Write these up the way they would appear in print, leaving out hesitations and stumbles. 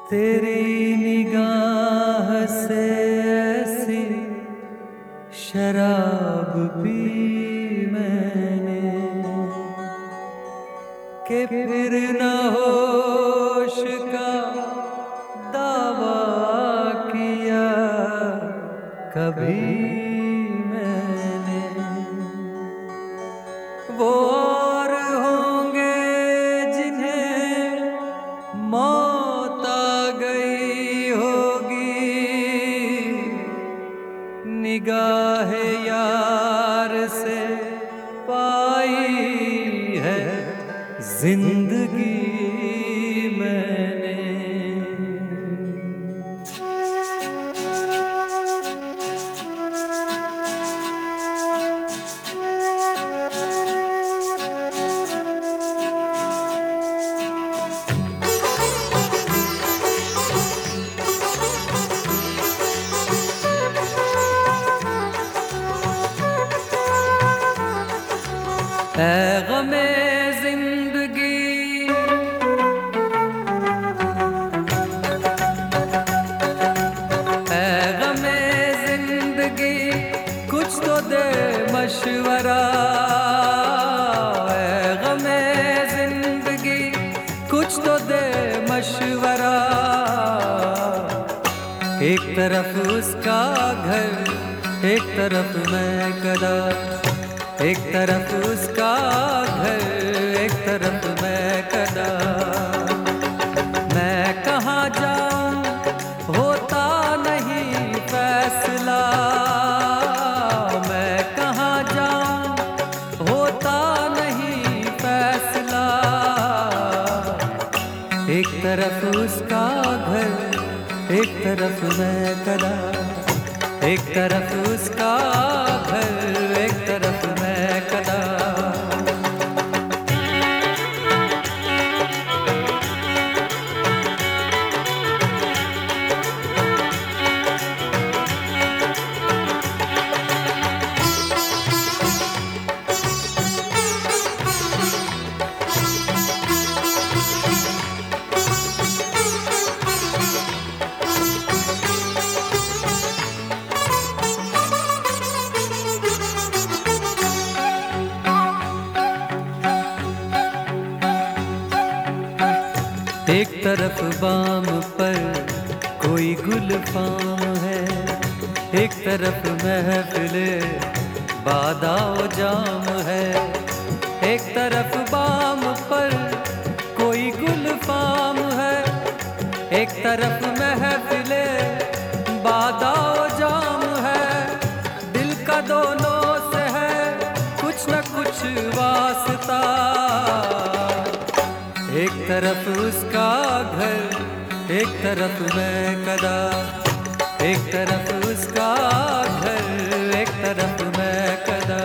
तेरी निगाह से ऐसी शराब पी मैंने कि फिर न होश का दावा किया कभी मैंने। वो और होंगे जिन्हें मौत आ गई होगी, निगाह यार से पाई है जिंदगी मैंने। ऐ गमे जिंदगी ऐ गमे जिंदगी कुछ तो दे मशवरा। ऐ गमे जिंदगी कुछ तो दे मशवरा। एक तरफ उसका घर, एक तरफ मैं कदा। एक तरफ उसका घर, एक तरफ मैं कदा। मैं कहाँ जाऊँ होता नहीं फैसला। मैं कहाँ जाऊँ होता नहीं फैसला। एक तरफ उसका घर, एक तरफ मैं कदा। एक तरफ उसका घर, एक तरफ मैं कदा। एक तरफ बाम पर कोई गुल फाम है, एक तरफ महफिले बादाओ जाम है। एक तरफ बाम पर कोई गुल फाम है, एक तरफ महफिले बादाओ जाम है। दिल का दोनों से है कुछ न कुछ वास्ता। एक तरफ उसका घर, एक तरफ मैं कदा। एक तरफ उसका घर, एक तरफ मैं कदा।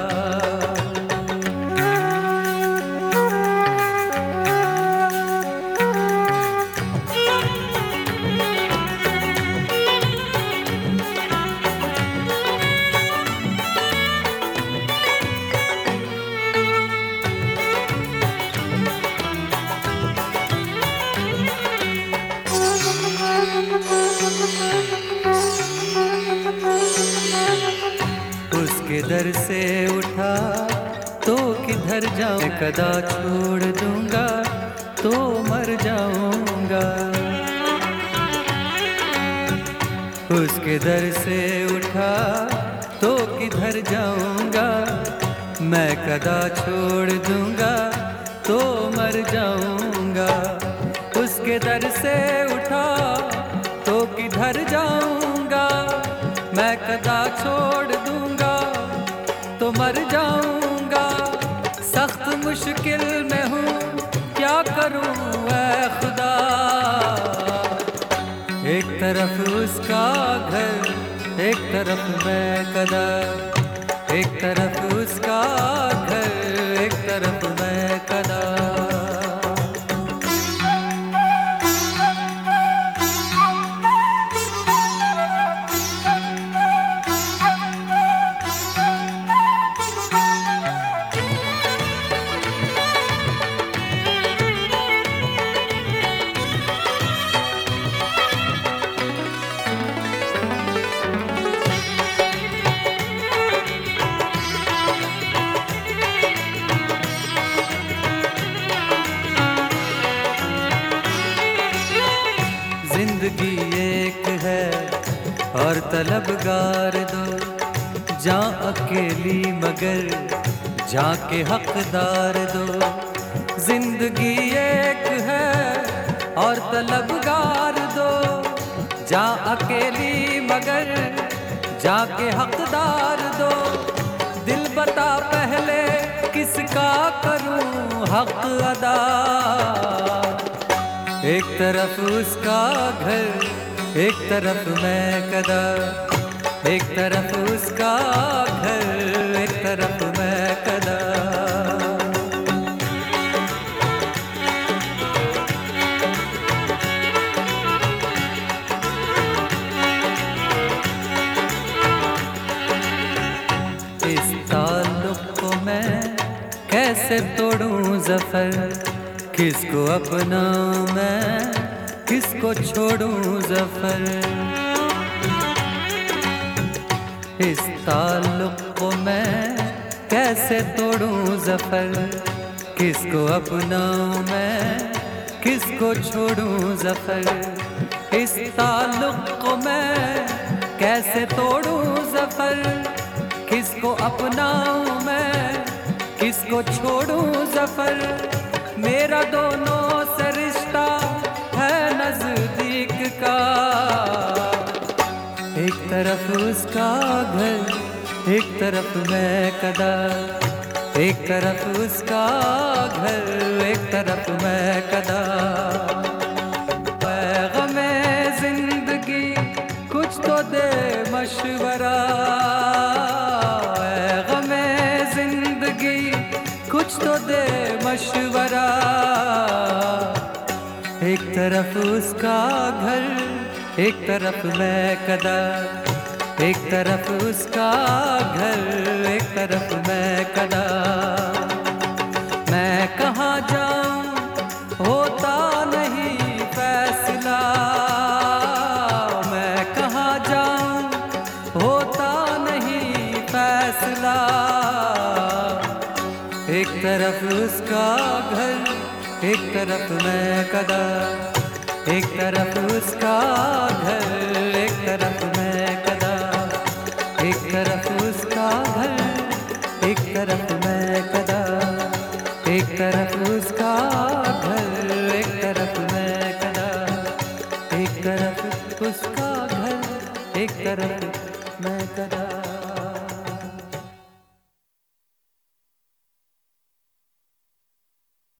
उसके दर से उठा तो किधर जाऊं। कदा छोड़ दूंगा तो मर जाऊंगा। उसके दर से उठा तो किधर जाऊंगा। मैं कदा छोड़ दूंगा तो मर जाऊंगा। उसके दर से उठा तो किधर जाऊंगा। मैं कदा छोड़ दूंगा तो मर जाऊंगा। सख्त मुश्किल में हूँ क्या करूँ ऐ खुदा। एक तरफ उसका घर, एक तरफ मैं कदा। एक तरफ उसका घर, एक तरफ मैं कदा। और तलबगार दो, जा अकेली मगर जाके हकदार दो। जिंदगी एक है और तलबगार दो, जा अकेली मगर जाके हकदार दो। दिल बता पहले किसका करूं हक अदा, एक तरफ उसका घर एक तरफ मैं कदा, एक तरफ उसका घर एक तरफ मैं कदा। इस ताल्लुक को मैं कैसे तोड़ूं ज़फ़र, किसको अपनाऊं मैं किसको छोड़ूं ज़फ़र। इस ताल्लुक को मैं कैसे तोड़ूं ज़फ़र, किसको अपनाऊं मैं किसको छोड़ूं ज़फ़र। इस ताल्लुक को मैं कैसे तोड़ूं ज़फ़र, किसको अपनाऊं मैं किसको छोड़ूं ज़फ़र। मेरा दोनों से रिश्ता है नज़दीक का, एक तरफ उसका घर एक तरफ मैं कदा, एक तरफ उसका घर एक तरफ मैं कदा। पैग़ामे ज़िंदगी कुछ तो दे मशवरा, पैग़ामे ज़िंदगी कुछ तो दे मशवरा। एक तरफ उसका घर एक तरफ मैं कदा, एक तरफ उसका घर एक तरफ मैं कदा। मैं कहाँ जाऊँ होता नहीं फैसला, मैं कहाँ जाऊँ होता नहीं फैसला। एक तरफ उसका घर एक तरफ मैं कदा, एक तरफ उसका घर एक तरफ मैं कदा, एक तरफ उसका घर एक तरफ मैं कदा, एक तरफ उसका घर एक तरफ मैं कदा, एक तरफ उसका घर एक तरफ मैं कदा।